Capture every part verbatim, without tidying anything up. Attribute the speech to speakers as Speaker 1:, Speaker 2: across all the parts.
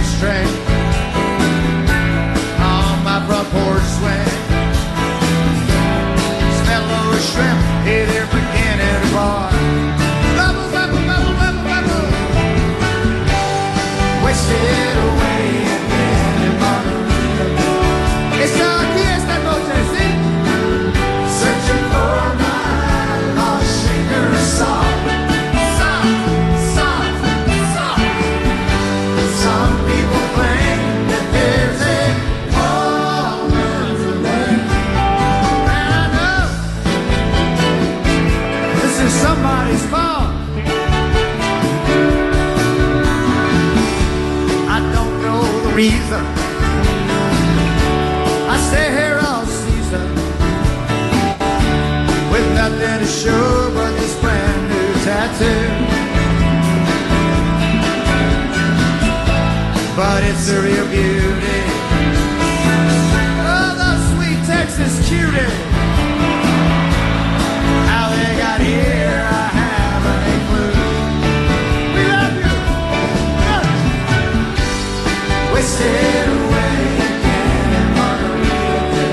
Speaker 1: six string on my front porch swing. Smell those shrimp, hey, they're beginning to bar. Bubble, bubble, bubble, bubble, bubble. Wasted away again in Margarita. Esta aquí, esta noche, ¿sí? Searching for my lost shaker song. Soft, soft, soft. Some people claim that there's a woman to blame. And I know this is somebody's fault. I don't know the reason I stay here all season with nothing to show but this brand new tattoo. But it's a real beauty. Oh, those sweet Texas cuties. How they got here, I haven't a clue. We love you. Yeah. Wasted away again in Margarita.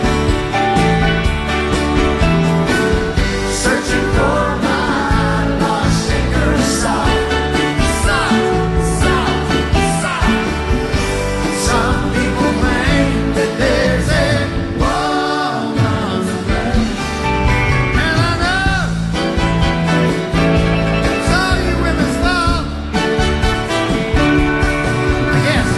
Speaker 1: Searching for my lost shaker soft. Soft, soft, soft. Some people claim that there's a woman to blame. And I know it's all you women's fault. I guess.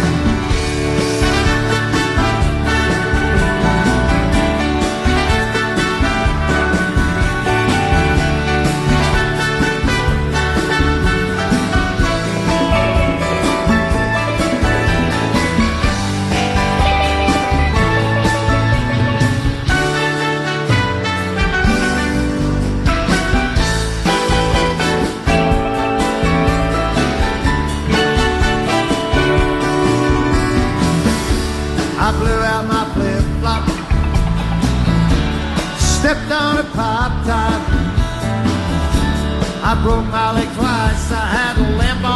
Speaker 1: I blew out my flip-flop, stepped on a pop top. I broke my leg twice, I had a limp